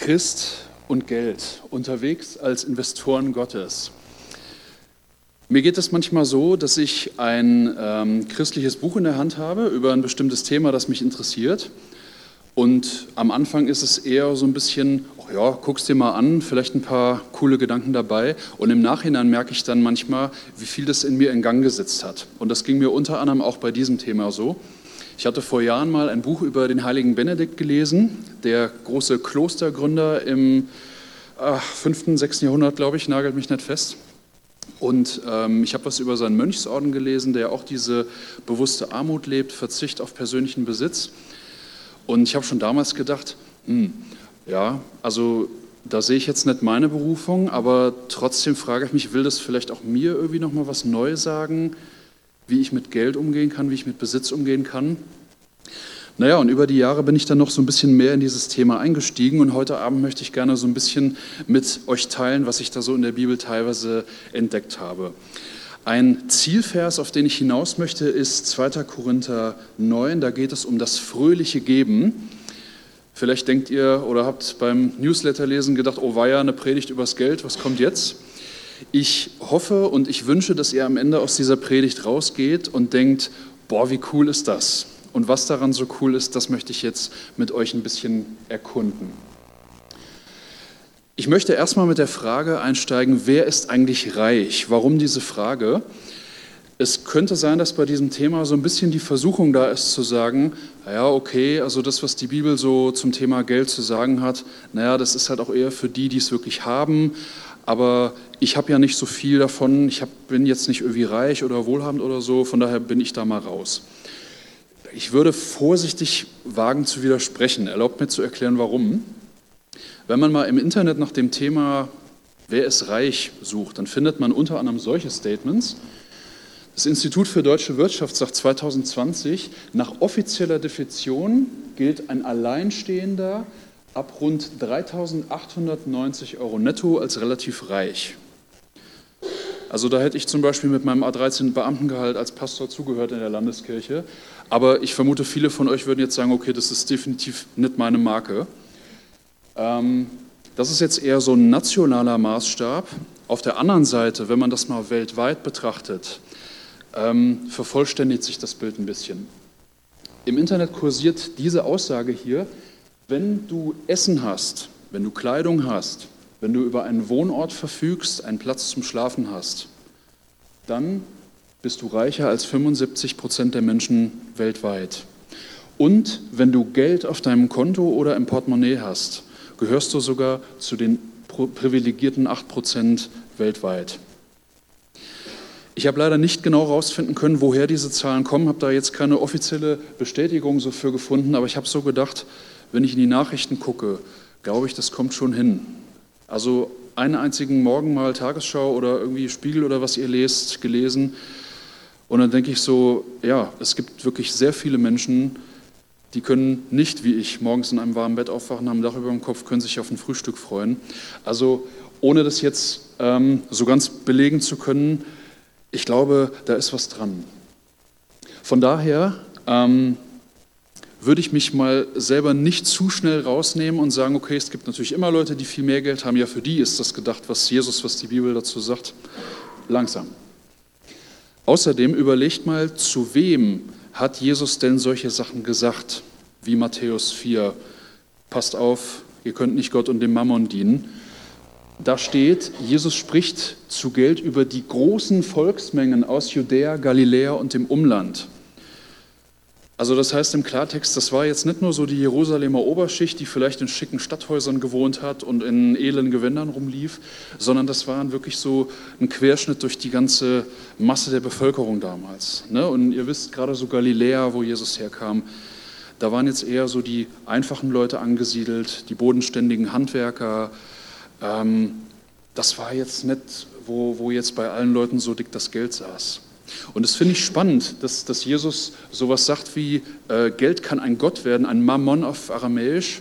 Christ und Geld, unterwegs als Investoren Gottes. Mir geht es manchmal so, dass ich ein christliches Buch in der Hand habe über ein bestimmtes Thema, das mich interessiert. Und am Anfang ist es eher so ein bisschen, oh ja, guck's dir mal an, vielleicht ein paar coole Gedanken dabei. Und im Nachhinein merke ich dann manchmal, wie viel das in mir in Gang gesetzt hat. Und das ging mir unter anderem auch bei diesem Thema so. Ich hatte vor Jahren mal ein Buch über den heiligen Benedikt gelesen, der große Klostergründer im 5., 6. Jahrhundert, glaube ich, nagelt mich nicht fest. Und ich habe was über seinen Mönchsorden gelesen, der auch diese bewusste Armut lebt, Verzicht auf persönlichen Besitz. Und ich habe schon damals gedacht, ja, also da sehe ich jetzt nicht meine Berufung, aber trotzdem frage ich mich, will das vielleicht auch mir irgendwie nochmal was Neues sagen, wie ich mit Geld umgehen kann, wie ich mit Besitz umgehen kann. Naja, und über die Jahre bin ich dann noch so ein bisschen mehr in dieses Thema eingestiegen und heute Abend möchte ich gerne so ein bisschen mit euch teilen, was ich da so in der Bibel teilweise entdeckt habe. Ein Zielvers, auf den ich hinaus möchte, ist 2. Korinther 9, da geht es um das fröhliche Geben. Vielleicht denkt ihr oder habt beim Newsletterlesen gedacht, oh weia, eine Predigt übers Geld, was kommt jetzt? Ich hoffe und ich wünsche, dass ihr am Ende aus dieser Predigt rausgeht und denkt, boah, wie cool ist das? Und was daran so cool ist, das möchte ich jetzt mit euch ein bisschen erkunden. Ich möchte erstmal mit der Frage einsteigen, wer ist eigentlich reich? Warum diese Frage? Es könnte sein, dass bei diesem Thema so ein bisschen die Versuchung da ist zu sagen, naja, okay, also das, was die Bibel so zum Thema Geld zu sagen hat, naja, das ist halt auch eher für die, die es wirklich haben, aber ich habe ja nicht so viel davon, bin jetzt nicht irgendwie reich oder wohlhabend oder so, von daher bin ich da mal raus. Ich würde vorsichtig wagen zu widersprechen, erlaubt mir zu erklären, warum. Wenn man mal im Internet nach dem Thema wer ist reich sucht, dann findet man unter anderem solche Statements. Das Institut für deutsche Wirtschaft sagt 2020, nach offizieller Definition gilt ein Alleinstehender ab rund 3.890 € netto als relativ reich. Also da hätte ich zum Beispiel mit meinem A13 Beamtengehalt als Pastor zugehört in der Landeskirche. Aber ich vermute, viele von euch würden jetzt sagen, okay, das ist definitiv nicht meine Marke. Das ist jetzt eher so ein nationaler Maßstab. Auf der anderen Seite, wenn man das mal weltweit betrachtet, vervollständigt sich das Bild ein bisschen. Im Internet kursiert diese Aussage hier, wenn du Essen hast, wenn du Kleidung hast, wenn du über einen Wohnort verfügst, einen Platz zum Schlafen hast, dann bist du reicher als 75% der Menschen weltweit. Und wenn du Geld auf deinem Konto oder im Portemonnaie hast, gehörst du sogar zu den privilegierten 8% weltweit. Ich habe leider nicht genau herausfinden können, woher diese Zahlen kommen, habe da jetzt keine offizielle Bestätigung so für gefunden, aber ich habe so gedacht, wenn ich in die Nachrichten gucke, glaube ich, das kommt schon hin. Also einen einzigen Morgen mal Tagesschau oder irgendwie Spiegel oder was ihr lest, gelesen und dann denke ich so, ja, es gibt wirklich sehr viele Menschen, die können nicht, wie ich, morgens in einem warmen Bett aufwachen, haben ein Dach über dem Kopf, können sich auf ein Frühstück freuen. Also ohne das jetzt so ganz belegen zu können, ich glaube, da ist was dran. Von daher würde ich mich mal selber nicht zu schnell rausnehmen und sagen, okay, es gibt natürlich immer Leute, die viel mehr Geld haben. Ja, für die ist das gedacht, was die Bibel dazu sagt. Langsam. Außerdem überlegt mal, zu wem hat Jesus denn solche Sachen gesagt, wie Matthäus 4, passt auf, ihr könnt nicht Gott und dem Mammon dienen. Da steht, Jesus spricht zu Geld über die großen Volksmengen aus Judäa, Galiläa und dem Umland. Also das heißt im Klartext, das war jetzt nicht nur so die Jerusalemer Oberschicht, die vielleicht in schicken Stadthäusern gewohnt hat und in edlen Gewändern rumlief, sondern das waren wirklich so ein Querschnitt durch die ganze Masse der Bevölkerung damals. Und ihr wisst, gerade so Galiläa, wo Jesus herkam, da waren jetzt eher so die einfachen Leute angesiedelt, die bodenständigen Handwerker. Das war jetzt nicht, wo jetzt bei allen Leuten so dick das Geld saß. Und das finde ich spannend, dass Jesus sowas sagt wie, Geld kann ein Gott werden, ein Mammon auf Aramäisch.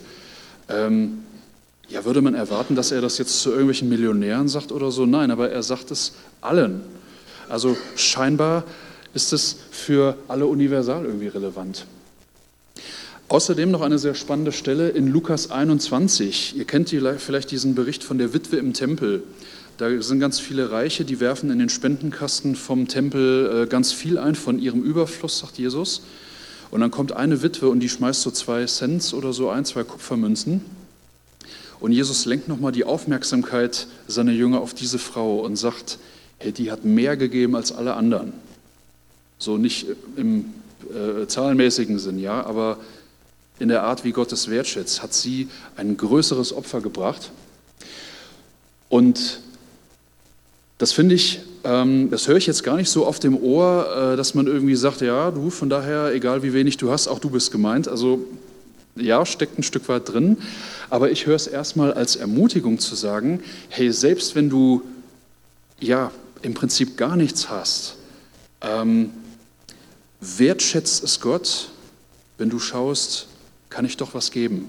Ja, würde man erwarten, dass er das jetzt zu irgendwelchen Millionären sagt oder so? Nein, aber er sagt es allen. Also scheinbar ist es für alle universal irgendwie relevant. Außerdem noch eine sehr spannende Stelle in Lukas 21. Ihr kennt vielleicht diesen Bericht von der Witwe im Tempel. Da sind ganz viele Reiche, die werfen in den Spendenkasten vom Tempel ganz viel ein von ihrem Überfluss, sagt Jesus. Und dann kommt eine Witwe und die schmeißt so 2 Cent oder so ein, 2 Kupfermünzen. Und Jesus lenkt nochmal die Aufmerksamkeit seiner Jünger auf diese Frau und sagt, hey, die hat mehr gegeben als alle anderen. So nicht im zahlenmäßigen Sinn, ja, aber in der Art, wie Gott es wertschätzt, hat sie ein größeres Opfer gebracht. Und das finde ich, das höre ich jetzt gar nicht so auf dem Ohr, dass man irgendwie sagt, ja, du, von daher, egal wie wenig du hast, auch du bist gemeint. Also ja, steckt ein Stück weit drin, aber ich höre es erstmal als Ermutigung zu sagen, hey, selbst wenn du ja im Prinzip gar nichts hast, wertschätzt es Gott, wenn du schaust, kann ich doch was geben.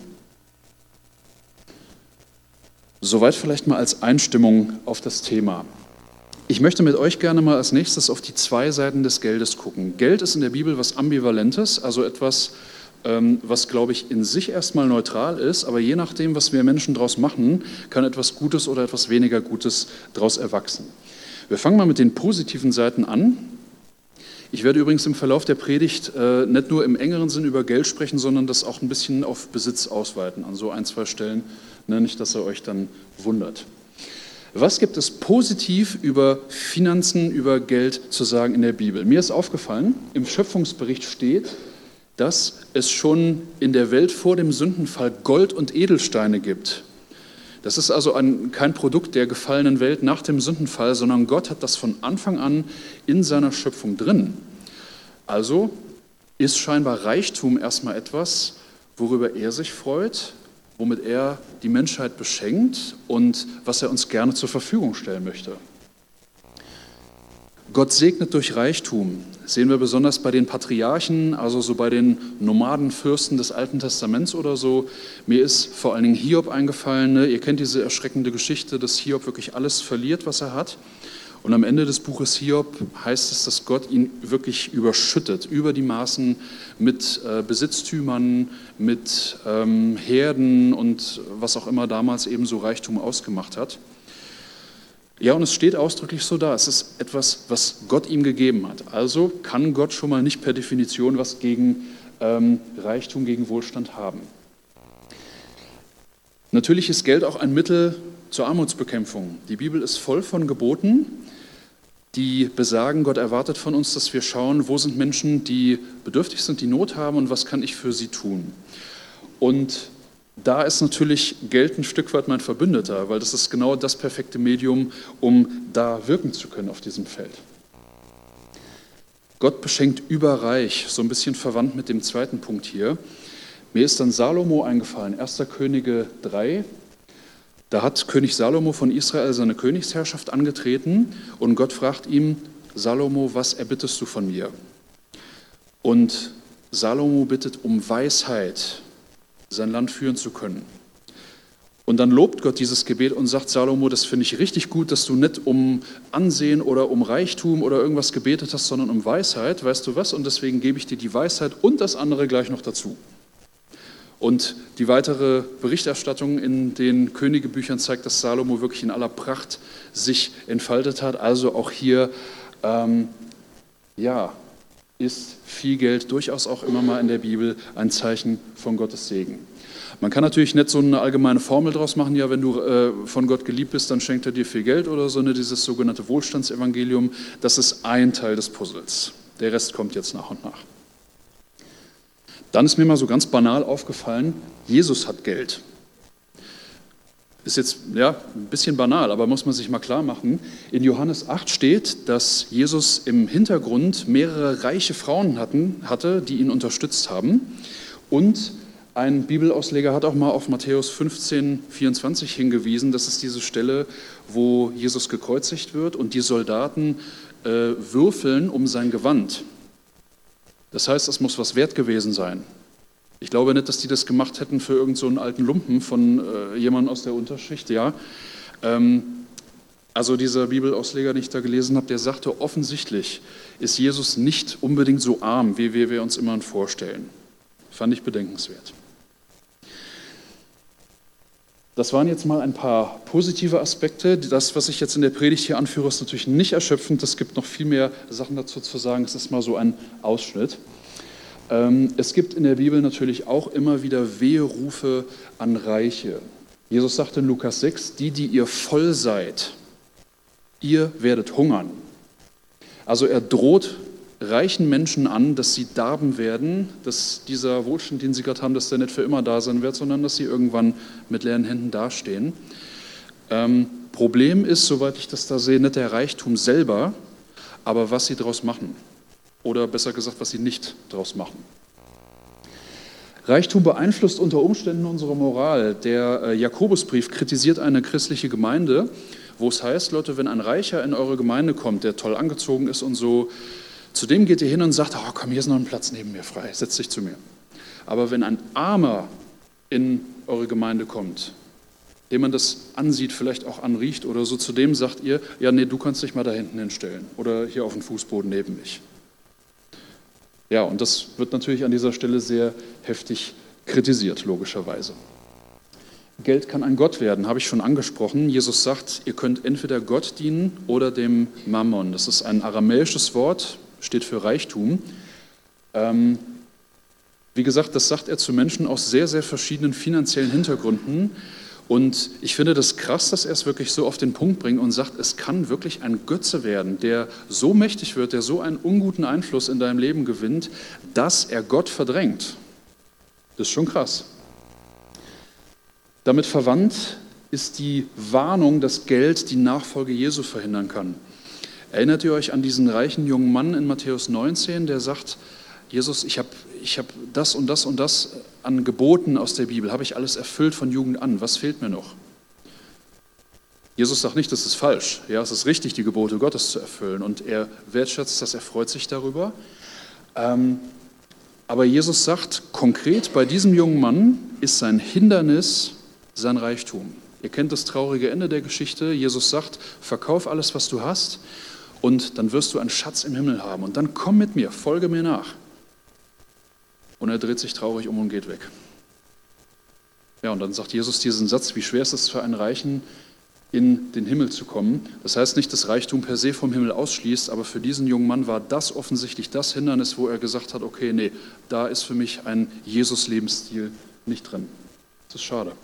Soweit vielleicht mal als Einstimmung auf das Thema. Ich möchte mit euch gerne mal als nächstes auf die 2 Seiten des Geldes gucken. Geld ist in der Bibel was Ambivalentes, also etwas, was, glaube ich, in sich erstmal neutral ist, aber je nachdem, was wir Menschen daraus machen, kann etwas Gutes oder etwas weniger Gutes daraus erwachsen. Wir fangen mal mit den positiven Seiten an. Ich werde übrigens im Verlauf der Predigt nicht nur im engeren Sinn über Geld sprechen, sondern das auch ein bisschen auf Besitz ausweiten, an so 1, 2 Stellen, nicht, dass ihr euch dann wundert. Was gibt es positiv über Finanzen, über Geld zu sagen in der Bibel? Mir ist aufgefallen, im Schöpfungsbericht steht, dass es schon in der Welt vor dem Sündenfall Gold und Edelsteine gibt. Das ist also kein Produkt der gefallenen Welt nach dem Sündenfall, sondern Gott hat das von Anfang an in seiner Schöpfung drin. Also ist scheinbar Reichtum erstmal etwas, worüber er sich freut, womit er die Menschheit beschenkt und was er uns gerne zur Verfügung stellen möchte. Gott segnet durch Reichtum. Das sehen wir besonders bei den Patriarchen, also so bei den Nomadenfürsten des Alten Testaments oder so. Mir ist vor allen Dingen Hiob eingefallen. Ihr kennt diese erschreckende Geschichte, dass Hiob wirklich alles verliert, was er hat. Und am Ende des Buches Hiob heißt es, dass Gott ihn wirklich überschüttet, über die Maßen mit Besitztümern, mit Herden und was auch immer damals eben so Reichtum ausgemacht hat. Ja, und es steht ausdrücklich so da, es ist etwas, was Gott ihm gegeben hat. Also kann Gott schon mal nicht per Definition was gegen Reichtum, gegen Wohlstand haben. Natürlich ist Geld auch ein Mittel zur Armutsbekämpfung. Die Bibel ist voll von Geboten, die besagen, Gott erwartet von uns, dass wir schauen, wo sind Menschen, die bedürftig sind, die Not haben und was kann ich für sie tun. Und da ist natürlich Geld ein Stück weit mein Verbündeter, weil das ist genau das perfekte Medium, um da wirken zu können auf diesem Feld. Gott beschenkt überreich, so ein bisschen verwandt mit dem zweiten Punkt hier. Mir ist dann Salomo eingefallen, 1. Könige 3. Da hat König Salomo von Israel seine Königsherrschaft angetreten und Gott fragt ihm, Salomo, was erbittest du von mir? Und Salomo bittet um Weisheit, sein Land führen zu können. Und dann lobt Gott dieses Gebet und sagt, Salomo, das finde ich richtig gut, dass du nicht um Ansehen oder um Reichtum oder irgendwas gebetet hast, sondern um Weisheit, weißt du was? Und deswegen gebe ich dir die Weisheit und das andere gleich noch dazu. Und die weitere Berichterstattung in den Königebüchern zeigt, dass Salomo wirklich in aller Pracht sich entfaltet hat. Also auch hier, ist viel Geld durchaus auch immer mal in der Bibel ein Zeichen von Gottes Segen. Man kann natürlich nicht so eine allgemeine Formel draus machen, ja, wenn du von Gott geliebt bist, dann schenkt er dir viel Geld oder so, ne, dieses sogenannte Wohlstandsevangelium, das ist ein Teil des Puzzles. Der Rest kommt jetzt nach und nach. Dann ist mir mal so ganz banal aufgefallen, Jesus hat Geld. Ist jetzt ein bisschen banal, aber muss man sich mal klar machen. In Johannes 8 steht, dass Jesus im Hintergrund mehrere reiche Frauen hatte, die ihn unterstützt haben. Und ein Bibelausleger hat auch mal auf Matthäus 15, 24 hingewiesen. Das ist diese Stelle, wo Jesus gekreuzigt wird und die Soldaten würfeln um sein Gewand. Das heißt, es muss was wert gewesen sein. Ich glaube nicht, dass die das gemacht hätten für irgend so einen alten Lumpen von jemandem aus der Unterschicht. Ja. Also dieser Bibelausleger, den ich da gelesen habe, der sagte, offensichtlich ist Jesus nicht unbedingt so arm, wie wir uns immer vorstellen. Fand ich bedenkenswert. Das waren jetzt mal ein paar positive Aspekte. Das, was ich jetzt in der Predigt hier anführe, ist natürlich nicht erschöpfend. Es gibt noch viel mehr Sachen dazu zu sagen. Es ist mal so ein Ausschnitt. Es gibt in der Bibel natürlich auch immer wieder Weherufe an Reiche. Jesus sagte in Lukas 6, die ihr voll seid, ihr werdet hungern. Also er droht reichen Menschen an, dass sie darben werden, dass dieser Wohlstand, den sie gerade haben, dass der nicht für immer da sein wird, sondern dass sie irgendwann mit leeren Händen dastehen. Problem ist, soweit ich das da sehe, nicht der Reichtum selber, aber was sie daraus machen. Oder besser gesagt, was sie nicht daraus machen. Reichtum beeinflusst unter Umständen unsere Moral. Der Jakobusbrief kritisiert eine christliche Gemeinde, wo es heißt, Leute, wenn ein Reicher in eure Gemeinde kommt, der toll angezogen ist und so, zu dem geht ihr hin und sagt, oh, komm, hier ist noch ein Platz neben mir frei, setz dich zu mir. Aber wenn ein Armer in eure Gemeinde kommt, dem man das ansieht, vielleicht auch anriecht oder so, zu dem sagt ihr, ja, nee, du kannst dich mal da hinten hinstellen oder hier auf den Fußboden neben mich. Ja, und das wird natürlich an dieser Stelle sehr heftig kritisiert, logischerweise. Geld kann ein Gott werden, habe ich schon angesprochen. Jesus sagt, ihr könnt entweder Gott dienen oder dem Mammon. Das ist ein aramäisches Wort, steht für Reichtum. Wie gesagt, das sagt er zu Menschen aus sehr, sehr verschiedenen finanziellen Hintergründen. Und ich finde das krass, dass er es wirklich so auf den Punkt bringt und sagt, es kann wirklich ein Götze werden, der so mächtig wird, der so einen unguten Einfluss in deinem Leben gewinnt, dass er Gott verdrängt. Das ist schon krass. Damit verwandt ist die Warnung, dass Geld die Nachfolge Jesu verhindern kann. Erinnert ihr euch an diesen reichen jungen Mann in Matthäus 19, der sagt, Jesus, ich hab das und das und das an Geboten aus der Bibel, habe ich alles erfüllt von Jugend an, was fehlt mir noch? Jesus sagt nicht, das ist falsch, ja, es ist richtig, die Gebote Gottes zu erfüllen und er wertschätzt das, er freut sich darüber. Aber Jesus sagt konkret, bei diesem jungen Mann ist sein Hindernis sein Reichtum. Ihr kennt das traurige Ende der Geschichte. Jesus sagt, verkauf alles, was du hast und dann wirst du einen Schatz im Himmel haben. Und dann komm mit mir, folge mir nach. Und er dreht sich traurig um und geht weg. Ja, und dann sagt Jesus diesen Satz, wie schwer ist es für einen Reichen, in den Himmel zu kommen. Das heißt nicht, dass Reichtum per se vom Himmel ausschließt, aber für diesen jungen Mann war das offensichtlich das Hindernis, wo er gesagt hat, okay, nee, da ist für mich ein Jesus-Lebensstil nicht drin. Das ist schade.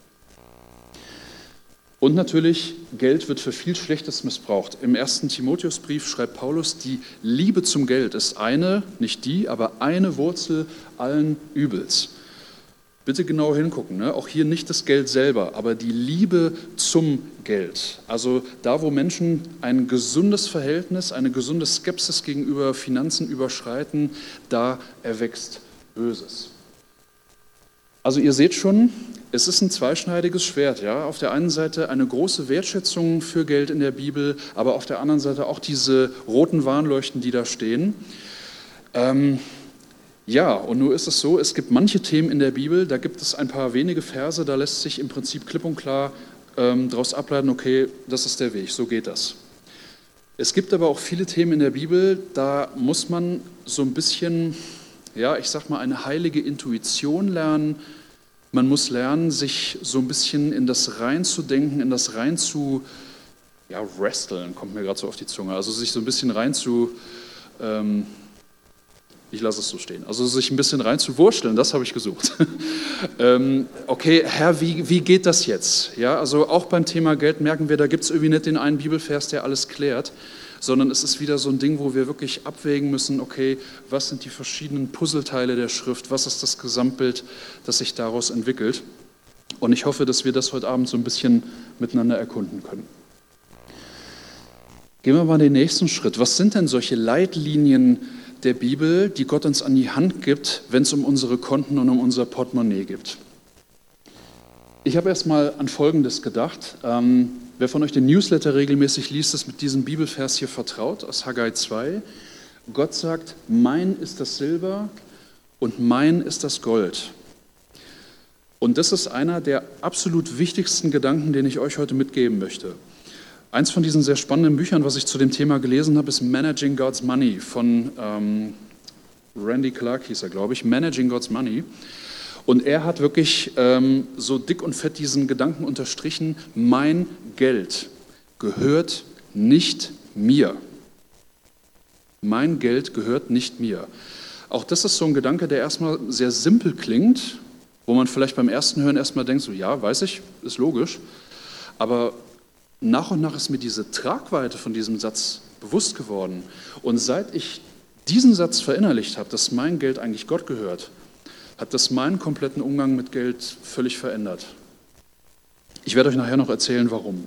Und natürlich, Geld wird für viel Schlechtes missbraucht. Im 1. Timotheusbrief schreibt Paulus, die Liebe zum Geld ist eine, nicht die, aber eine Wurzel allen Übels. Bitte genau hingucken, ne? Auch hier nicht das Geld selber, aber die Liebe zum Geld. Also da, wo Menschen ein gesundes Verhältnis, eine gesunde Skepsis gegenüber Finanzen überschreiten, da erwächst Böses. Also ihr seht schon, es ist ein zweischneidiges Schwert. Ja? Auf der einen Seite eine große Wertschätzung für Geld in der Bibel, aber auf der anderen Seite auch diese roten Warnleuchten, die da stehen. Ja, und nur ist es so, es gibt manche Themen in der Bibel, da gibt es ein paar wenige Verse, da lässt sich im Prinzip klipp und klar daraus ableiten, okay, das ist der Weg, so geht das. Es gibt aber auch viele Themen in der Bibel, da muss man so ein bisschen, ja, ich sag mal, eine heilige Intuition lernen. Man muss lernen, sich so ein bisschen in das reinzudenken, in das rein zu, ja, wresteln, kommt mir gerade so auf die Zunge, also sich so ein bisschen rein zu, ich lasse es so stehen, also sich ein bisschen rein zu wursteln, das habe ich gesucht. Okay, Herr, wie geht das jetzt? Ja, also auch beim Thema Geld merken wir, da gibt es irgendwie nicht den einen Bibelvers, der alles klärt, sondern es ist wieder so ein Ding, wo wir wirklich abwägen müssen, okay, was sind die verschiedenen Puzzleteile der Schrift, was ist das Gesamtbild, das sich daraus entwickelt. Und ich hoffe, dass wir das heute Abend so ein bisschen miteinander erkunden können. Gehen wir mal den nächsten Schritt. Was sind denn solche Leitlinien der Bibel, die Gott uns an die Hand gibt, wenn es um unsere Konten und um unser Portemonnaie geht? Ich habe erst mal an Folgendes gedacht. Wer von euch den Newsletter regelmäßig liest, ist mit diesem Bibelvers hier vertraut, aus Haggai 2. Gott sagt, mein ist das Silber und mein ist das Gold. Und das ist einer der absolut wichtigsten Gedanken, den ich euch heute mitgeben möchte. Eins von diesen sehr spannenden Büchern, was ich zu dem Thema gelesen habe, ist Managing God's Money von Randy Clark hieß er, glaube ich, Managing God's Money. Und er hat wirklich so dick und fett diesen Gedanken unterstrichen, mein Geld gehört nicht mir. Mein Geld gehört nicht mir. Auch das ist so ein Gedanke, der erstmal sehr simpel klingt, wo man vielleicht beim ersten Hören erstmal denkt, so ja, weiß ich, ist logisch. Aber nach und nach ist mir diese Tragweite von diesem Satz bewusst geworden. Und seit ich diesen Satz verinnerlicht habe, dass mein Geld eigentlich Gott gehört, hat das meinen kompletten Umgang mit Geld völlig verändert. Ich werde euch nachher noch erzählen, warum.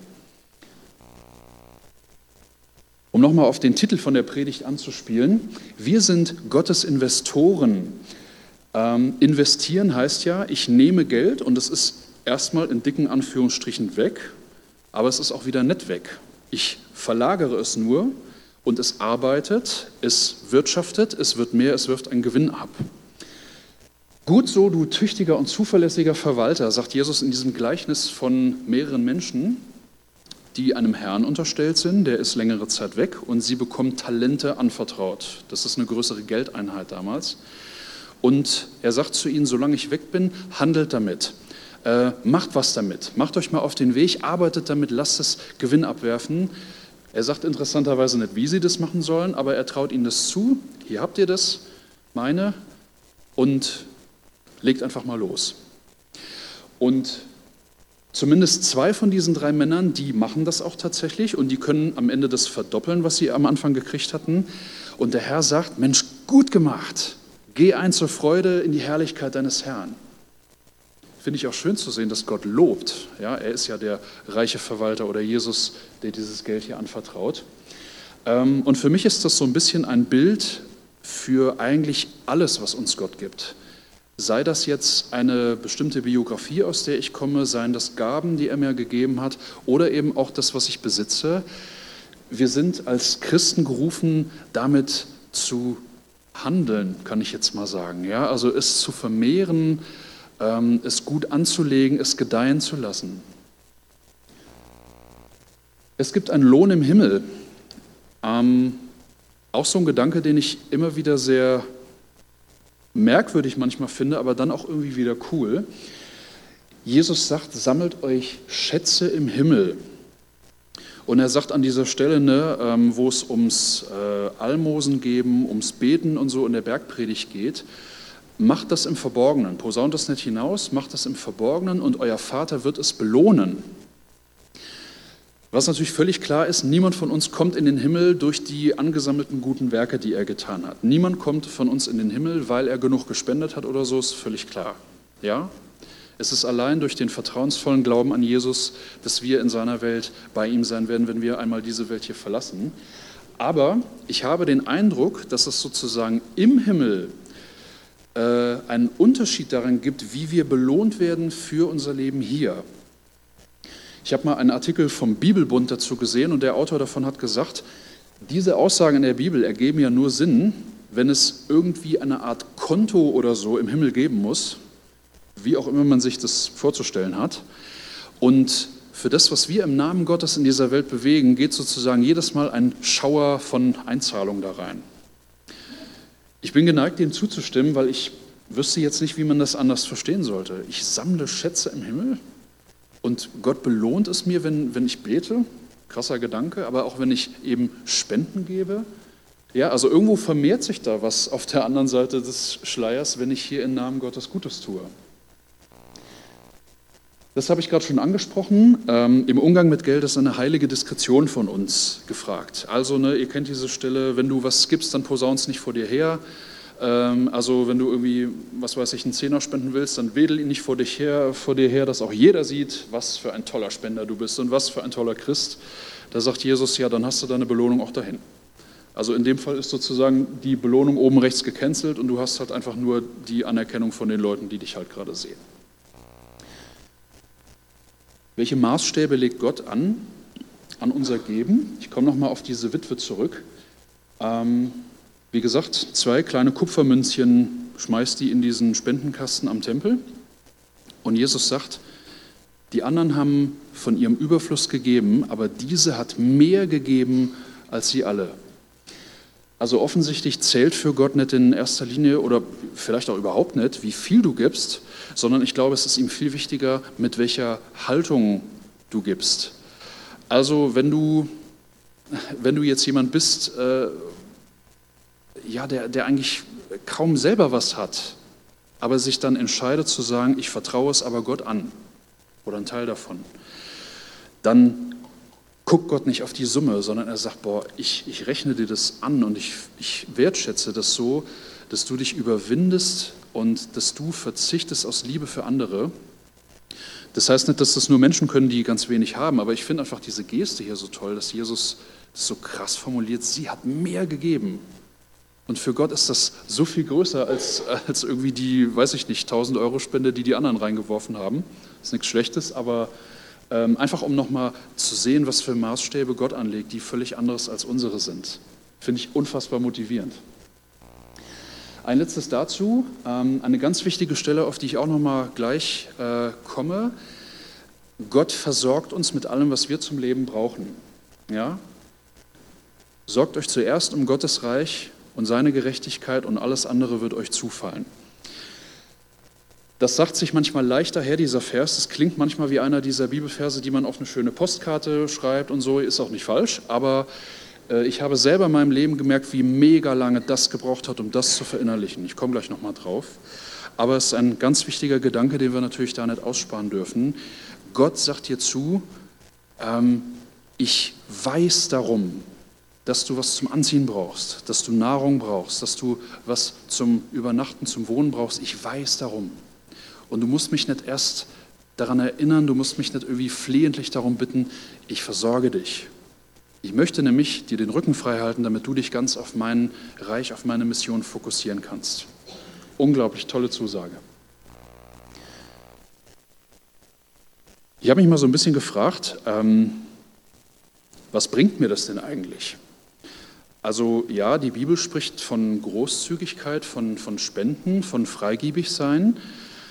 Um nochmal auf den Titel von der Predigt anzuspielen, wir sind Gottes Investoren. Investieren heißt ja, ich nehme Geld und es ist erstmal in dicken Anführungsstrichen weg, aber es ist auch wieder nicht weg. Ich verlagere es nur und es arbeitet, es wirtschaftet, es wird mehr, es wirft einen Gewinn ab. Gut so, du tüchtiger und zuverlässiger Verwalter, sagt Jesus in diesem Gleichnis von mehreren Menschen, die einem Herrn unterstellt sind, der ist längere Zeit weg und sie bekommen Talente anvertraut. Das ist eine größere Geldeinheit damals. Und er sagt zu ihnen, solange ich weg bin, handelt damit, macht was damit, macht euch mal auf den Weg, arbeitet damit, lasst es Gewinn abwerfen. Er sagt interessanterweise nicht, wie sie das machen sollen, aber er traut ihnen das zu, hier habt ihr das, meine, und legt einfach mal los. Und zumindest 2 von diesen 3 Männern, die machen das auch tatsächlich und die können am Ende das verdoppeln, was sie am Anfang gekriegt hatten. Und der Herr sagt, Mensch, gut gemacht, geh ein zur Freude in die Herrlichkeit deines Herrn. Finde ich auch schön zu sehen, dass Gott lobt. Ja, er ist ja der reiche Verwalter oder Jesus, der dieses Geld hier anvertraut. Und für mich ist das so ein bisschen ein Bild für eigentlich alles, was uns Gott gibt. Sei das jetzt eine bestimmte Biografie, aus der ich komme, seien das Gaben, die er mir gegeben hat, oder eben auch das, was ich besitze. Wir sind als Christen gerufen, damit zu handeln, kann ich jetzt mal sagen. Ja? Also es zu vermehren, es gut anzulegen, es gedeihen zu lassen. Es gibt einen Lohn im Himmel. Auch so ein Gedanke, den ich immer wieder sehr merkwürdig manchmal finde, aber dann auch irgendwie wieder cool. Jesus sagt, sammelt euch Schätze im Himmel. Und er sagt an dieser Stelle, wo es ums Almosen geben, ums Beten und so in der Bergpredigt geht, macht das im Verborgenen, posaunt das nicht hinaus, macht das im Verborgenen und euer Vater wird es belohnen. Was natürlich völlig klar ist, niemand von uns kommt in den Himmel durch die angesammelten guten Werke, die er getan hat. Niemand kommt von uns in den Himmel, weil er genug gespendet hat oder so, ist völlig klar. Ja? Es ist allein durch den vertrauensvollen Glauben an Jesus, dass wir in seiner Welt bei ihm sein werden, wenn wir einmal diese Welt hier verlassen. Aber ich habe den Eindruck, dass es sozusagen im Himmel einen Unterschied daran gibt, wie wir belohnt werden für unser Leben hier. Ich habe mal einen Artikel vom Bibelbund dazu gesehen und der Autor davon hat gesagt, diese Aussagen in der Bibel ergeben ja nur Sinn, wenn es irgendwie eine Art Konto oder so im Himmel geben muss, wie auch immer man sich das vorzustellen hat. Und für das, was wir im Namen Gottes in dieser Welt bewegen, geht sozusagen jedes Mal ein Schauer von Einzahlungen da rein. Ich bin geneigt, dem zuzustimmen, weil ich wüsste jetzt nicht, wie man das anders verstehen sollte. Ich sammle Schätze im Himmel und Gott belohnt es mir, wenn ich bete. Krasser Gedanke, aber auch wenn ich eben Spenden gebe. Ja, also irgendwo vermehrt sich da was auf der anderen Seite des Schleiers, wenn ich hier im Namen Gottes Gutes tue. Das habe ich gerade schon angesprochen. Im Umgang mit Geld ist eine heilige Diskretion von uns gefragt. Also, ihr kennt diese Stelle, wenn du was gibst, dann posaun's nicht vor dir her. Also, wenn du irgendwie, was weiß ich, einen Zehner spenden willst, dann wedel ihn nicht vor dir her, dass auch jeder sieht, was für ein toller Spender du bist und was für ein toller Christ. Da sagt Jesus, ja, dann hast du deine Belohnung auch dahin. Also in dem Fall ist sozusagen die Belohnung oben rechts gecancelt und du hast halt einfach nur die Anerkennung von den Leuten, die dich halt gerade sehen. Welche Maßstäbe legt Gott an unser Geben? Ich komme nochmal auf diese Witwe zurück. Wie gesagt, 2 kleine Kupfermünzchen schmeißt die in diesen Spendenkasten am Tempel. Und Jesus sagt, die anderen haben von ihrem Überfluss gegeben, aber diese hat mehr gegeben als sie alle. Also offensichtlich zählt für Gott nicht in erster Linie oder vielleicht auch überhaupt nicht, wie viel du gibst, sondern ich glaube, es ist ihm viel wichtiger, mit welcher Haltung du gibst. Also wenn du jetzt jemand bist, der eigentlich kaum selber was hat, aber sich dann entscheidet zu sagen, ich vertraue es aber Gott an oder einen Teil davon, dann guckt Gott nicht auf die Summe, sondern er sagt, ich rechne dir das an und ich wertschätze das so, dass du dich überwindest und dass du verzichtest aus Liebe für andere. Das heißt nicht, dass das nur Menschen können, die ganz wenig haben, aber ich finde einfach diese Geste hier so toll, dass Jesus das so krass formuliert, sie hat mehr gegeben. Und für Gott ist das so viel größer als irgendwie die, weiß ich nicht, 1.000-Euro-Spende, die anderen reingeworfen haben. Das ist nichts Schlechtes, aber einfach um nochmal zu sehen, was für Maßstäbe Gott anlegt, die völlig anderes als unsere sind. Finde ich unfassbar motivierend. Ein letztes dazu, eine ganz wichtige Stelle, auf die ich auch nochmal gleich komme. Gott versorgt uns mit allem, was wir zum Leben brauchen. Ja? Sorgt euch zuerst um Gottes Reich und seine Gerechtigkeit und alles andere wird euch zufallen. Das sagt sich manchmal leicht daher, dieser Vers. Das klingt manchmal wie einer dieser Bibelverse, die man auf eine schöne Postkarte schreibt und so, ist auch nicht falsch. Aber ich habe selber in meinem Leben gemerkt, wie mega lange das gebraucht hat, um das zu verinnerlichen. Ich komme gleich nochmal drauf. Aber es ist ein ganz wichtiger Gedanke, den wir natürlich da nicht aussparen dürfen. Gott sagt dir zu, ich weiß darum, dass du was zum Anziehen brauchst, dass du Nahrung brauchst, dass du was zum Übernachten, zum Wohnen brauchst. Ich weiß darum. Und du musst mich nicht erst daran erinnern, du musst mich nicht irgendwie flehentlich darum bitten, ich versorge dich. Ich möchte nämlich dir den Rücken frei halten, damit du dich ganz auf mein Reich, auf meine Mission fokussieren kannst. Unglaublich tolle Zusage. Ich habe mich mal so ein bisschen gefragt, was bringt mir das denn eigentlich? Also ja, die Bibel spricht von Großzügigkeit, von Spenden, von freigebig sein.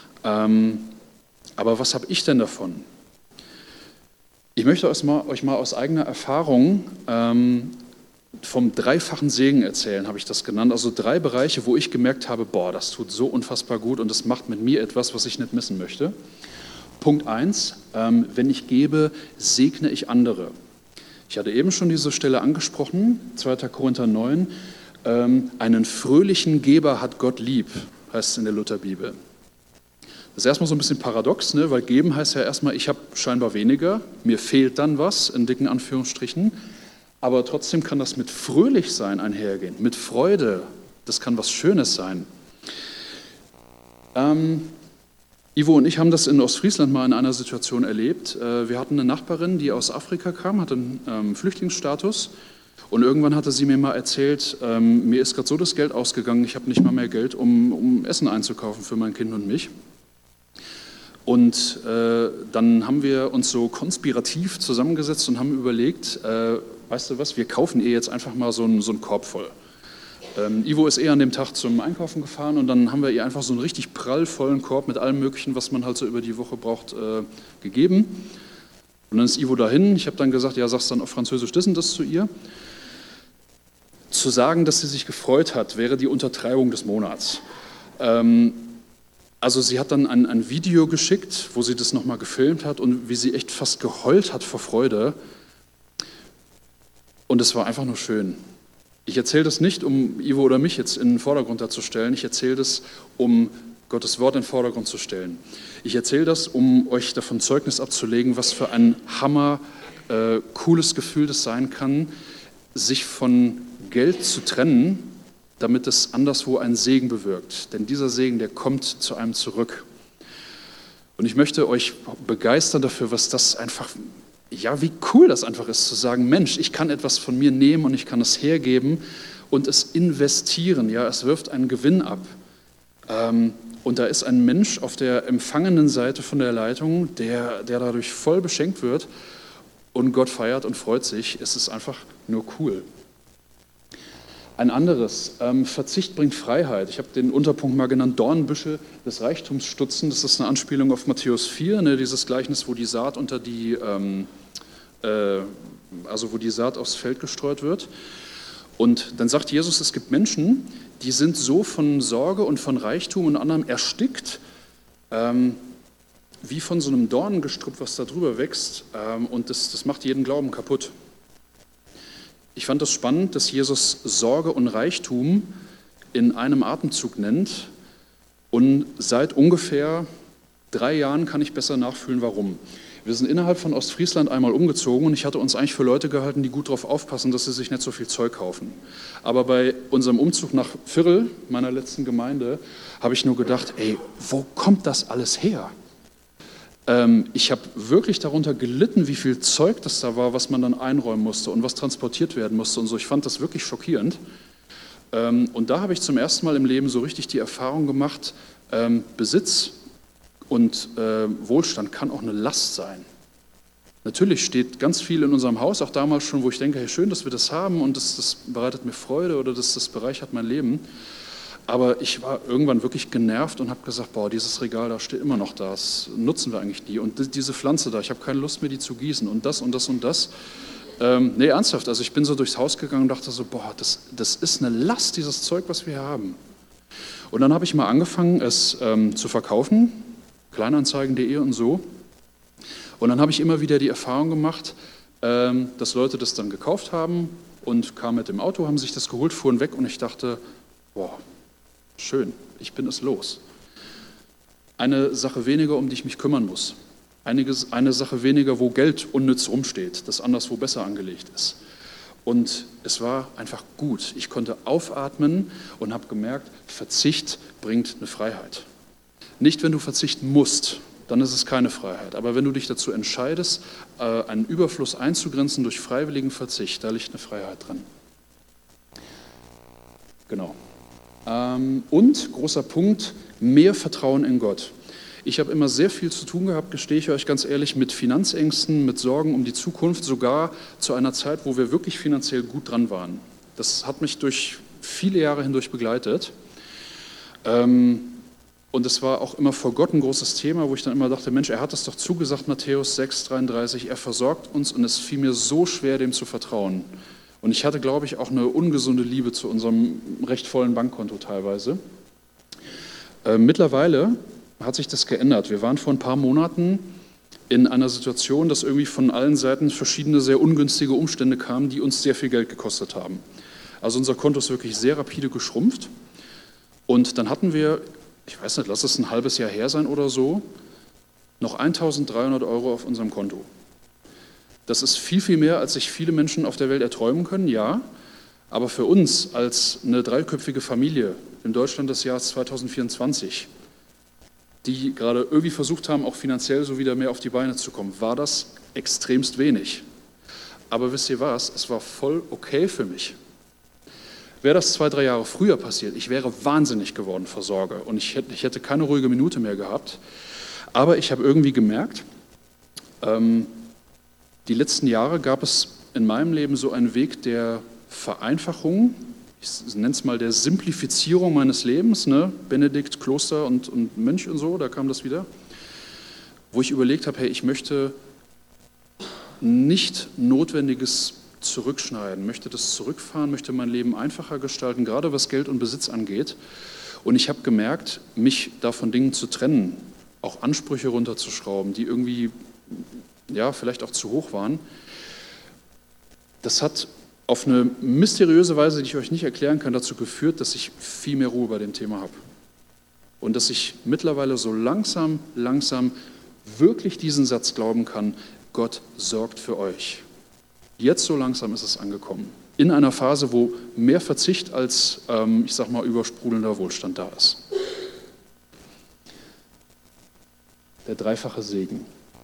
Aber was habe ich denn davon? Ich möchte euch mal aus eigener Erfahrung vom dreifachen Segen erzählen, habe ich das genannt. Also 3 Bereiche, wo ich gemerkt habe, das tut so unfassbar gut und das macht mit mir etwas, was ich nicht missen möchte. Punkt 1, wenn ich gebe, segne ich andere. Ich hatte eben schon diese Stelle angesprochen, 2. Korinther 9. Einen fröhlichen Geber hat Gott lieb, heißt es in der Lutherbibel. Das ist erstmal so ein bisschen paradox, ne? Weil geben heißt ja erstmal, ich habe scheinbar weniger, mir fehlt dann was, in dicken Anführungsstrichen, aber trotzdem kann das mit Fröhlichsein einhergehen, mit Freude, das kann was Schönes sein. Ivo und ich haben das in Ostfriesland mal in einer Situation erlebt. Wir hatten eine Nachbarin, die aus Afrika kam, hatte einen Flüchtlingsstatus und irgendwann hatte sie mir mal erzählt, mir ist gerade so das Geld ausgegangen, ich habe nicht mal mehr Geld, um Essen einzukaufen für mein Kind und mich. Und dann haben wir uns so konspirativ zusammengesetzt und haben überlegt, weißt du was, wir kaufen ihr jetzt einfach mal so einen Korb voll. Ivo ist an dem Tag zum Einkaufen gefahren und dann haben wir ihr einfach so einen richtig prallvollen Korb mit allem Möglichen, was man halt so über die Woche braucht, gegeben. Und dann ist Ivo dahin. Ich habe dann gesagt, ja, sag's dann auf Französisch das und das zu ihr. Zu sagen, dass sie sich gefreut hat, wäre die Untertreibung des Monats. Also sie hat dann ein Video geschickt, wo sie das nochmal gefilmt hat und wie sie echt fast geheult hat vor Freude. Und es war einfach nur schön. Ich erzähle das nicht, um Ivo oder mich jetzt in den Vordergrund darzustellen. Ich erzähle das, um Gottes Wort in den Vordergrund zu stellen. Ich erzähle das, um euch davon Zeugnis abzulegen, was für ein cooles Gefühl das sein kann, sich von Geld zu trennen, damit es anderswo einen Segen bewirkt. Denn dieser Segen, der kommt zu einem zurück. Und ich möchte euch begeistern dafür, was das einfach, ja, wie cool das einfach ist, zu sagen, Mensch, ich kann etwas von mir nehmen und ich kann es hergeben und es investieren. Ja, es wirft einen Gewinn ab. Und da ist ein Mensch auf der empfangenen Seite von der Leitung, der dadurch voll beschenkt wird und Gott feiert und freut sich. Es ist einfach nur cool. Ein anderes, Verzicht bringt Freiheit. Ich habe den Unterpunkt mal genannt, Dornbüsche des Reichtums stutzen. Das ist eine Anspielung auf Matthäus 4, ne, dieses Gleichnis, wo die Saat wo die Saat aufs Feld gestreut wird. Und dann sagt Jesus, es gibt Menschen, die sind so von Sorge und von Reichtum und anderem erstickt, wie von so einem Dornengestrüpp, was da drüber wächst, und das macht jeden Glauben kaputt. Ich fand das spannend, dass Jesus Sorge und Reichtum in einem Atemzug nennt, und seit ungefähr 3 Jahren kann ich besser nachfühlen, warum. Wir sind innerhalb von Ostfriesland einmal umgezogen und ich hatte uns eigentlich für Leute gehalten, die gut darauf aufpassen, dass sie sich nicht so viel Zeug kaufen. Aber bei unserem Umzug nach Virrel, meiner letzten Gemeinde, habe ich nur gedacht, ey, wo kommt das alles her? Ich habe wirklich darunter gelitten, wie viel Zeug das da war, was man dann einräumen musste und was transportiert werden musste und so. Ich fand das wirklich schockierend. Und da habe ich zum ersten Mal im Leben so richtig die Erfahrung gemacht, Besitz und Wohlstand kann auch eine Last sein. Natürlich steht ganz viel in unserem Haus, auch damals schon, wo ich denke, hey, schön, dass wir das haben und das bereitet mir Freude oder das bereichert mein Leben. Aber ich war irgendwann wirklich genervt und habe gesagt, boah, dieses Regal da steht immer noch da, das nutzen wir eigentlich nie. Und diese Pflanze da, ich habe keine Lust mehr, die zu gießen und das und das und das. Nee, ernsthaft, also ich bin so durchs Haus gegangen und dachte so, boah, das ist eine Last, dieses Zeug, was wir hier haben. Und dann habe ich mal angefangen, es zu verkaufen, Kleinanzeigen.de und so. Und dann habe ich immer wieder die Erfahrung gemacht, dass Leute das dann gekauft haben und kamen mit dem Auto, haben sich das geholt, fuhren weg und ich dachte, boah, schön, ich bin es los. Eine Sache weniger, um die ich mich kümmern muss. Eine Sache weniger, wo Geld unnütz rumsteht, das anderswo besser angelegt ist. Und es war einfach gut. Ich konnte aufatmen und habe gemerkt, Verzicht bringt eine Freiheit. Nicht, wenn du verzichten musst, dann ist es keine Freiheit. Aber wenn du dich dazu entscheidest, einen Überfluss einzugrenzen durch freiwilligen Verzicht, da liegt eine Freiheit drin. Genau. Und, großer Punkt, mehr Vertrauen in Gott. Ich habe immer sehr viel zu tun gehabt, gestehe ich euch ganz ehrlich, mit Finanzängsten, mit Sorgen um die Zukunft, sogar zu einer Zeit, wo wir wirklich finanziell gut dran waren. Das hat mich durch viele Jahre hindurch begleitet. Und es war auch immer vor Gott ein großes Thema, wo ich dann immer dachte, Mensch, er hat es doch zugesagt, Matthäus 6,33, er versorgt uns und es fiel mir so schwer, dem zu vertrauen. Und ich hatte, glaube ich, auch eine ungesunde Liebe zu unserem recht vollen Bankkonto teilweise. Mittlerweile hat sich das geändert. Wir waren vor ein paar Monaten in einer Situation, dass irgendwie von allen Seiten verschiedene sehr ungünstige Umstände kamen, die uns sehr viel Geld gekostet haben. Also unser Konto ist wirklich sehr rapide geschrumpft. Und dann hatten wir, ich weiß nicht, lass es ein halbes Jahr her sein oder so, noch 1.300 € auf unserem Konto. Das ist viel, viel mehr, als sich viele Menschen auf der Welt erträumen können, ja. Aber für uns als eine 3-köpfige Familie in Deutschland des Jahres 2024, die gerade irgendwie versucht haben, auch finanziell so wieder mehr auf die Beine zu kommen, war das extremst wenig. Aber wisst ihr was, es war voll okay für mich. Wäre das 2-3 Jahre früher passiert, ich wäre wahnsinnig geworden vor Sorge und ich hätte keine ruhige Minute mehr gehabt. Aber ich habe irgendwie gemerkt, die letzten Jahre gab es in meinem Leben so einen Weg der Vereinfachung, ich nenne es mal der Simplifizierung meines Lebens, ne? Benedikt, Kloster und Mönch und so, da kam das wieder, wo ich überlegt habe, hey, ich möchte nicht Notwendiges zurückschneiden, möchte das zurückfahren, möchte mein Leben einfacher gestalten, gerade was Geld und Besitz angeht. Und ich habe gemerkt, mich da von Dingen zu trennen, auch Ansprüche runterzuschrauben, die irgendwie ja, vielleicht auch zu hoch waren. Das hat auf eine mysteriöse Weise, die ich euch nicht erklären kann, dazu geführt, dass ich viel mehr Ruhe bei dem Thema habe. Und dass ich mittlerweile so langsam wirklich diesen Satz glauben kann, Gott sorgt für euch. Jetzt so langsam ist es angekommen. In einer Phase, wo mehr Verzicht als, ich sag mal, übersprudelnder Wohlstand da ist. Der dreifache Segen.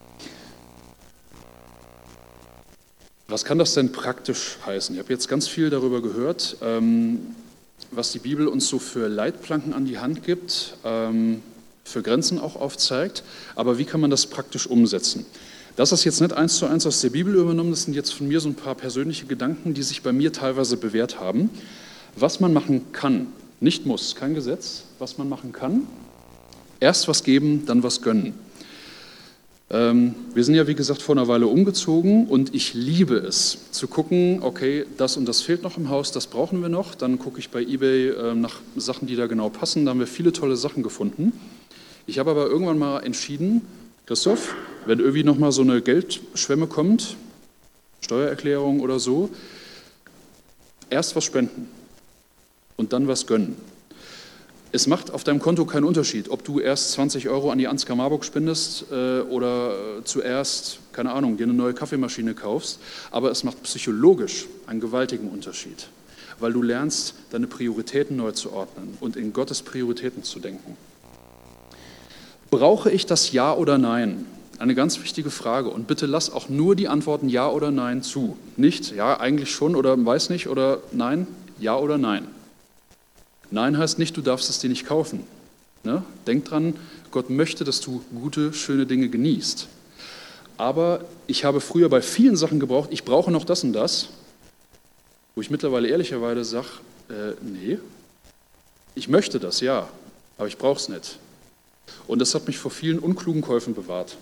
Was kann das denn praktisch heißen? Ich habe jetzt ganz viel darüber gehört, was die Bibel uns so für Leitplanken an die Hand gibt, für Grenzen auch aufzeigt. Aber wie kann man das praktisch umsetzen? Das ist jetzt nicht 1:1 aus der Bibel übernommen, das sind jetzt von mir so ein paar persönliche Gedanken, die sich bei mir teilweise bewährt haben. Was man machen kann, nicht muss, kein Gesetz, was man machen kann, erst was geben, dann was gönnen. Wir sind ja, wie gesagt, vor einer Weile umgezogen und ich liebe es, zu gucken, okay, das und das fehlt noch im Haus, das brauchen wir noch. Dann gucke ich bei eBay nach Sachen, die da genau passen. Da haben wir viele tolle Sachen gefunden. Ich habe aber irgendwann mal entschieden, Christoph, wenn irgendwie nochmal so eine Geldschwemme kommt, Steuererklärung oder so, erst was spenden und dann was gönnen. Es macht auf deinem Konto keinen Unterschied, ob du erst 20 € an die Ansgar Marburg spendest oder zuerst, keine Ahnung, dir eine neue Kaffeemaschine kaufst, aber es macht psychologisch einen gewaltigen Unterschied, weil du lernst, deine Prioritäten neu zu ordnen und in Gottes Prioritäten zu denken. Brauche ich das Ja oder Nein? Eine ganz wichtige Frage und bitte lass auch nur die Antworten Ja oder Nein zu. Nicht Ja, eigentlich schon oder weiß nicht oder Nein, Ja oder Nein. Nein heißt nicht, du darfst es dir nicht kaufen. Ne? Denk dran, Gott möchte, dass du gute, schöne Dinge genießt. Aber ich habe früher bei vielen Sachen gebraucht, ich brauche noch das und das, wo ich mittlerweile ehrlicherweise sage, nee, ich möchte das, ja, aber ich brauche es nicht. Und das hat mich vor vielen unklugen Käufen bewahrt.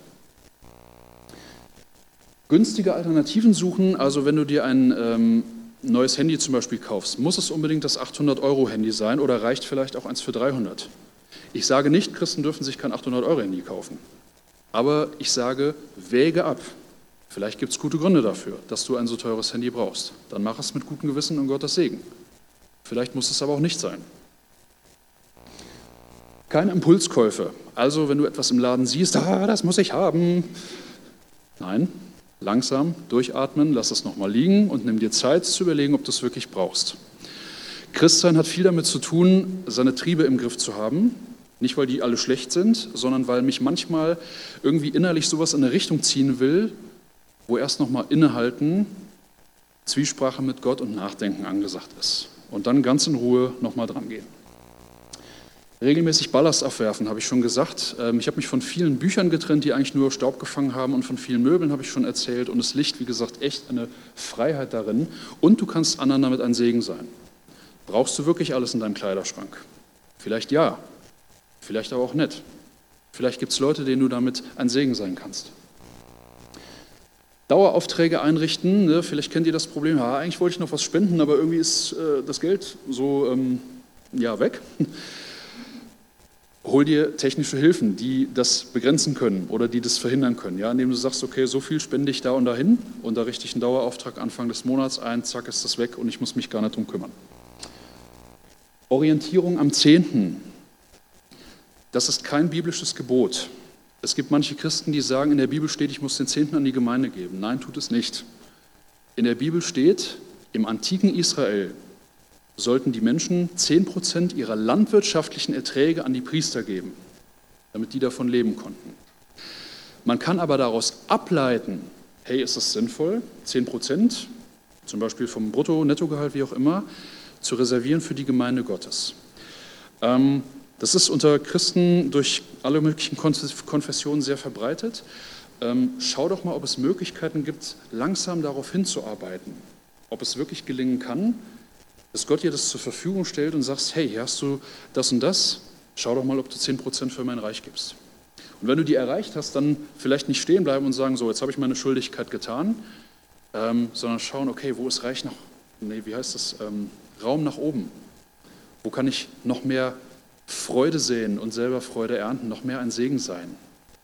Günstige Alternativen suchen, also wenn du dir ein neues Handy zum Beispiel kaufst, muss es unbedingt das 800-€ Handy sein oder reicht vielleicht auch eins für 300? Ich sage nicht, Christen dürfen sich kein 800-€ Handy kaufen. Aber ich sage, wäge ab. Vielleicht gibt es gute Gründe dafür, dass du ein so teures Handy brauchst. Dann mach es mit gutem Gewissen und Gottes Segen. Vielleicht muss es aber auch nicht sein. Keine Impulskäufe. Also wenn du etwas im Laden siehst, das muss ich haben. Nein. Langsam durchatmen, lass es nochmal liegen und nimm dir Zeit zu überlegen, ob du es wirklich brauchst. Christsein hat viel damit zu tun, seine Triebe im Griff zu haben. Nicht, weil die alle schlecht sind, sondern weil mich manchmal irgendwie innerlich sowas in eine Richtung ziehen will, wo erst nochmal innehalten, Zwiesprache mit Gott und Nachdenken angesagt ist. Und dann ganz in Ruhe nochmal dran gehen. Regelmäßig Ballast abwerfen, habe ich schon gesagt. Ich habe mich von vielen Büchern getrennt, die eigentlich nur Staub gefangen haben und von vielen Möbeln habe ich schon erzählt. Und es liegt, wie gesagt, echt eine Freiheit darin. Und du kannst anderen damit ein Segen sein. Brauchst du wirklich alles in deinem Kleiderschrank? Vielleicht ja, vielleicht aber auch nicht. Vielleicht gibt es Leute, denen du damit ein Segen sein kannst. Daueraufträge einrichten, ne? Vielleicht kennt ihr das Problem, ja, eigentlich wollte ich noch was spenden, aber irgendwie ist das Geld so weg. Hol dir technische Hilfen, die das begrenzen können oder die das verhindern können, ja, indem du sagst, okay, so viel spende ich da und dahin und da richte ich einen Dauerauftrag Anfang des Monats ein, zack, ist das weg und ich muss mich gar nicht drum kümmern. Orientierung am Zehnten, das ist kein biblisches Gebot. Es gibt manche Christen, die sagen, in der Bibel steht, ich muss den Zehnten an die Gemeinde geben. Nein, tut es nicht. In der Bibel steht, im antiken Israel sollten die Menschen 10% ihrer landwirtschaftlichen Erträge an die Priester geben, damit die davon leben konnten. Man kann aber daraus ableiten, hey, ist das sinnvoll, 10%, zum Beispiel vom Brutto-, Nettogehalt, wie auch immer, zu reservieren für die Gemeinde Gottes. Das ist unter Christen durch alle möglichen Konfessionen sehr verbreitet. Schau doch mal, ob es Möglichkeiten gibt, langsam darauf hinzuarbeiten, ob es wirklich gelingen kann, dass Gott dir das zur Verfügung stellt und sagst, hey, hier hast du das und das, schau doch mal, ob du 10% für mein Reich gibst. Und wenn du die erreicht hast, dann vielleicht nicht stehen bleiben und sagen, so, jetzt habe ich meine Schuldigkeit getan, sondern schauen, okay, wo ist Reich Raum nach oben? Wo kann ich noch mehr Freude sehen und selber Freude ernten, noch mehr ein Segen sein?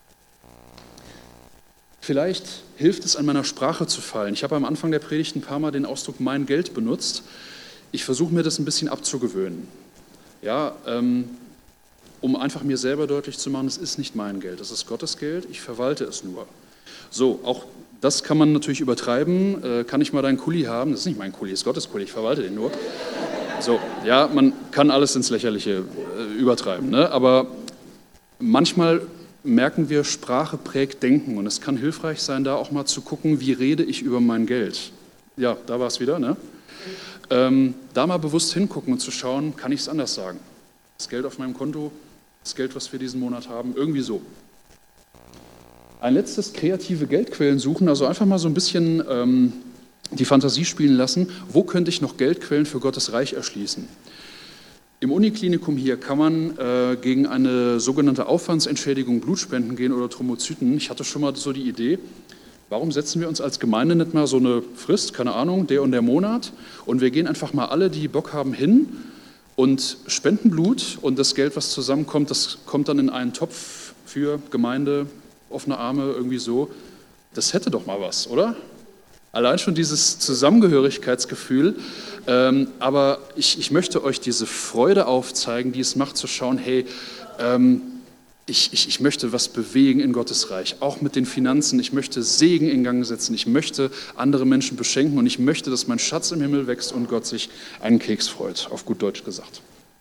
Vielleicht hilft es, an meiner Sprache zu fallen. Ich habe am Anfang der Predigt ein paar Mal den Ausdruck mein Geld benutzt. Ich versuche mir das ein bisschen abzugewöhnen, ja, um einfach mir selber deutlich zu machen, es ist nicht mein Geld, es ist Gottes Geld, ich verwalte es nur. So, auch das kann man natürlich übertreiben. Kann ich mal deinen Kuli haben? Das ist nicht mein Kuli, das ist Gottes Kuli, ich verwalte den nur. So, ja, man kann alles ins Lächerliche übertreiben, ne? Aber manchmal merken wir, Sprache prägt Denken und es kann hilfreich sein, da auch mal zu gucken, wie rede ich über mein Geld. Ja, da war es wieder, ne? Da mal bewusst hingucken und zu schauen, kann ich es anders sagen? Das Geld auf meinem Konto, das Geld, was wir diesen Monat haben, irgendwie so. Ein letztes, kreative Geldquellen suchen, also einfach mal so ein bisschen die Fantasie spielen lassen, wo könnte ich noch Geldquellen für Gottes Reich erschließen? Im Uniklinikum hier kann man gegen eine sogenannte Aufwandsentschädigung Blutspenden gehen oder Thrombozyten. Ich hatte schon mal so die Idee, warum setzen wir uns als Gemeinde nicht mal so eine Frist, keine Ahnung, der und der Monat, und wir gehen einfach mal alle, die Bock haben, hin und spenden Blut, und das Geld, was zusammenkommt, das kommt dann in einen Topf für Gemeinde, offene Arme, irgendwie so. Das hätte doch mal was, oder? Allein schon dieses Zusammengehörigkeitsgefühl. Aber ich möchte euch diese Freude aufzeigen, die es macht, zu schauen, hey, ich möchte was bewegen in Gottes Reich, auch mit den Finanzen. Ich möchte Segen in Gang setzen. Ich möchte andere Menschen beschenken und ich möchte, dass mein Schatz im Himmel wächst und Gott sich einen Keks freut, auf gut Deutsch gesagt.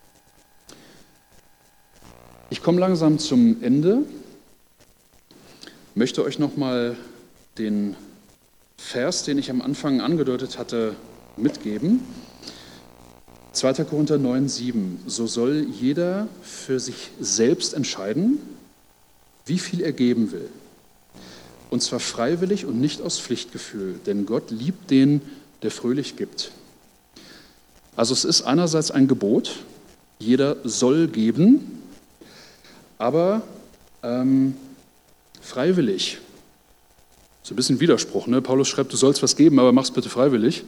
Ich komme langsam zum Ende. Möchte euch nochmal den Vers, den ich am Anfang angedeutet hatte, mitgeben. 2. Korinther 9,7. So soll jeder für sich selbst entscheiden, wie viel er geben will. Und zwar freiwillig und nicht aus Pflichtgefühl, denn Gott liebt den, der fröhlich gibt. Also es ist einerseits ein Gebot, jeder soll geben, aber freiwillig. So ein bisschen Widerspruch, ne? Paulus schreibt, du sollst was geben, aber mach's bitte freiwillig.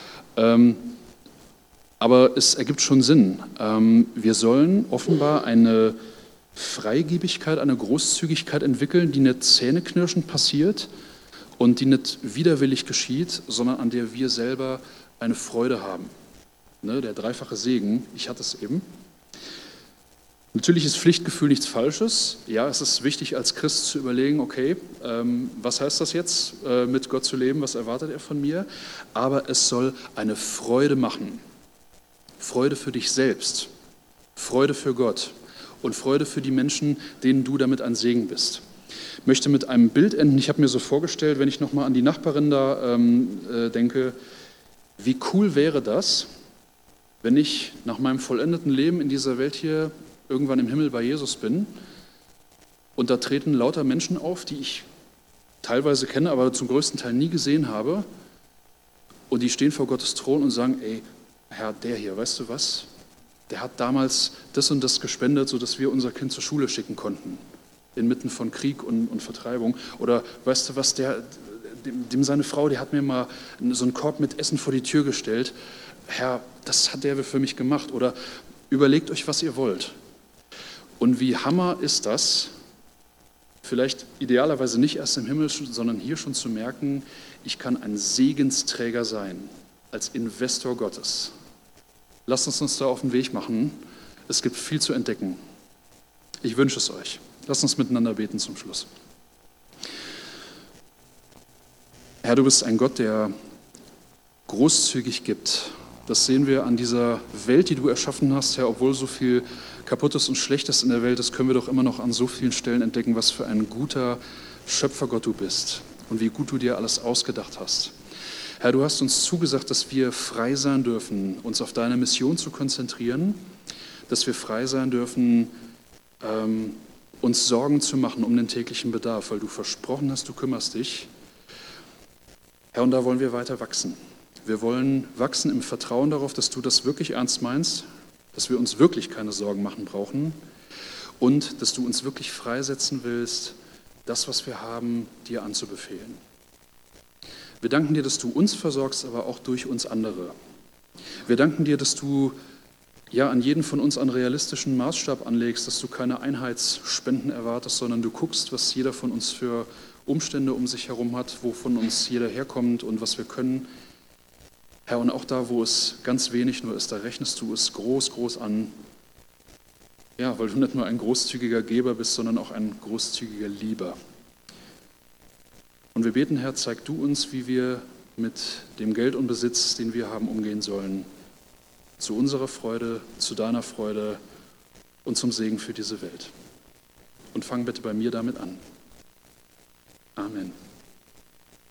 Aber es ergibt schon Sinn. Wir sollen offenbar eine Freigebigkeit, eine Großzügigkeit entwickeln, die nicht zähneknirschend passiert und die nicht widerwillig geschieht, sondern an der wir selber eine Freude haben. Ne? Der dreifache Segen, ich hatte es eben. Natürlich ist Pflichtgefühl nichts Falsches. Ja, es ist wichtig, als Christ zu überlegen, okay, was heißt das jetzt, mit Gott zu leben, was erwartet er von mir? Aber es soll eine Freude machen. Freude für dich selbst, Freude für Gott und Freude für die Menschen, denen du damit ein Segen bist. Ich möchte mit einem Bild enden. Ich habe mir so vorgestellt, wenn ich nochmal an die Nachbarin da denke, wie cool wäre das, wenn ich nach meinem vollendeten Leben in dieser Welt hier irgendwann im Himmel bei Jesus bin und da treten lauter Menschen auf, die ich teilweise kenne, aber zum größten Teil nie gesehen habe, und die stehen vor Gottes Thron und sagen, ey, Herr, der hier, weißt du was, der hat damals das und das gespendet, sodass wir unser Kind zur Schule schicken konnten, inmitten von Krieg und Vertreibung. Oder weißt du was, dem seine Frau, die hat mir mal so einen Korb mit Essen vor die Tür gestellt. Herr, das hat der für mich gemacht. Oder überlegt euch, was ihr wollt. Und wie Hammer ist das, vielleicht idealerweise nicht erst im Himmel, sondern hier schon zu merken, ich kann ein Segensträger sein, als Investor Gottes. Lasst uns da auf den Weg machen. Es gibt viel zu entdecken. Ich wünsche es euch. Lasst uns miteinander beten zum Schluss. Herr, du bist ein Gott, der großzügig gibt. Das sehen wir an dieser Welt, die du erschaffen hast, Herr. Obwohl so viel Kaputtes und Schlechtes in der Welt ist, können wir doch immer noch an so vielen Stellen entdecken, was für ein guter Schöpfergott du bist und wie gut du dir alles ausgedacht hast. Herr, du hast uns zugesagt, dass wir frei sein dürfen, uns auf deine Mission zu konzentrieren, dass wir frei sein dürfen, uns Sorgen zu machen um den täglichen Bedarf, weil du versprochen hast, du kümmerst dich. Herr, und da wollen wir weiter wachsen. Wir wollen wachsen im Vertrauen darauf, dass du das wirklich ernst meinst, dass wir uns wirklich keine Sorgen machen brauchen und dass du uns wirklich freisetzen willst, das, was wir haben, dir anzubefehlen. Wir danken dir, dass du uns versorgst, aber auch durch uns andere. Wir danken dir, dass du an jeden von uns einen realistischen Maßstab anlegst, dass du keine Einheitsspenden erwartest, sondern du guckst, was jeder von uns für Umstände um sich herum hat, wovon uns jeder herkommt und was wir können. Herr, und auch da, wo es ganz wenig nur ist, da rechnest du es groß, groß an. Ja, weil du nicht nur ein großzügiger Geber bist, sondern auch ein großzügiger Lieber. Und wir beten, Herr, zeig du uns, wie wir mit dem Geld und Besitz, den wir haben, umgehen sollen. Zu unserer Freude, zu deiner Freude und zum Segen für diese Welt. Und fang bitte bei mir damit an. Amen.